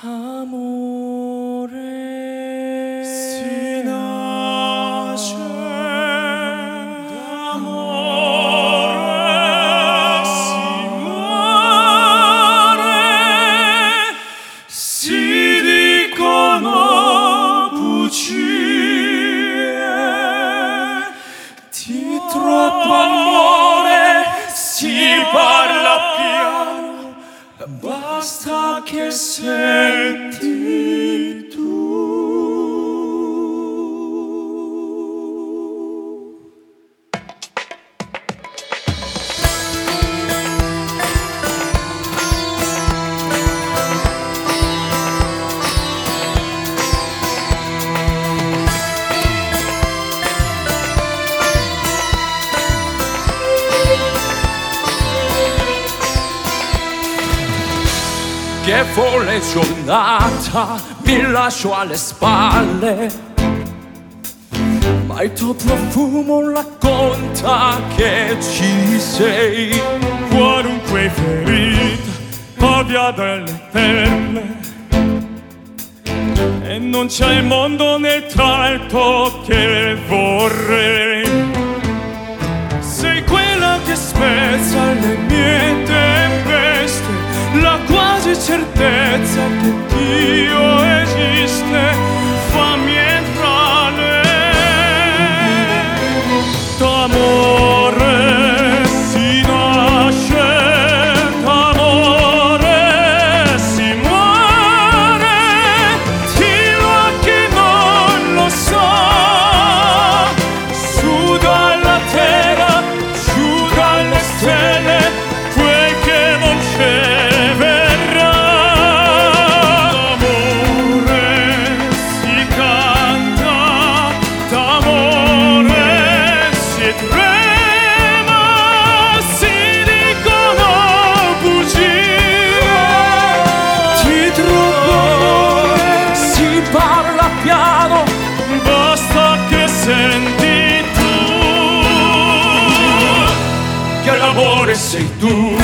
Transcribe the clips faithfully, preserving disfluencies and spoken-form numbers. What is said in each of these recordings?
Amore si nasce d'amore, si muore, si dicono bugie, di troppo amore si parla piano. Basta che senti tu. Che folle giornata mi lascio alle spalle, ma il tuo profumo racconta che ci sei. Qualunque ferita abbia delle perle, e non c'è il mondo né tanto che vorrei. Sei quella che spezza le mie tempeste, la quasi certezza che Dio esiste. Fammi entrare. D'amore si nasce, d'amore si muore. Dillo a chi non lo sa. Su dalla terra, giù dalle stelle, quel che non c'è. Senti tu che l'amore sei tu.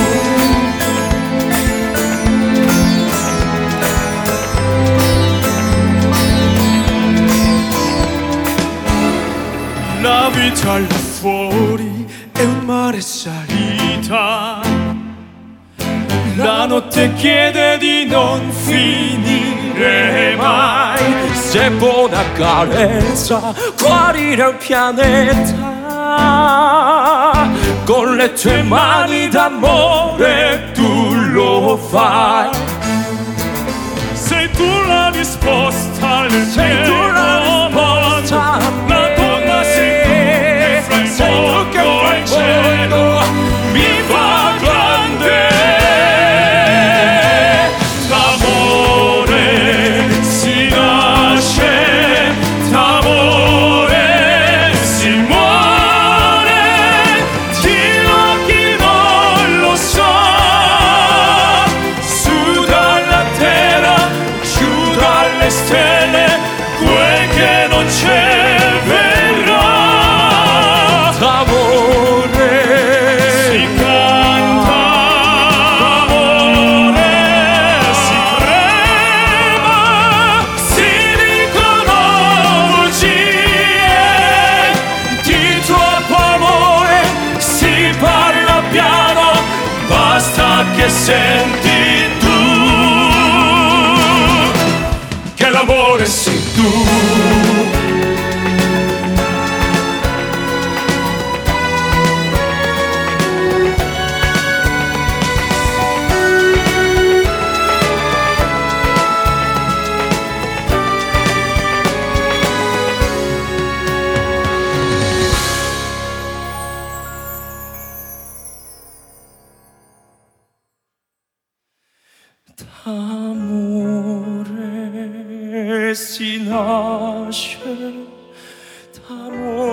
La vita là fuori è un mare salita, la notte chiede di non finire mai. Se buona carezza guarire un pianeta, con le tue mani d'amore tu lo fai. Sei tu la risposta al Sei tu la risposta, la donna sei tu che fra il mondo e il cielo mi fa grande. Stelle, quel che non c'è verrà. D'amore si canta, d'amore si trema, si dicono bugie, di troppo amore si parla piano. Basta che senti che l'amore sei tu. D'amore si nasce, d'amore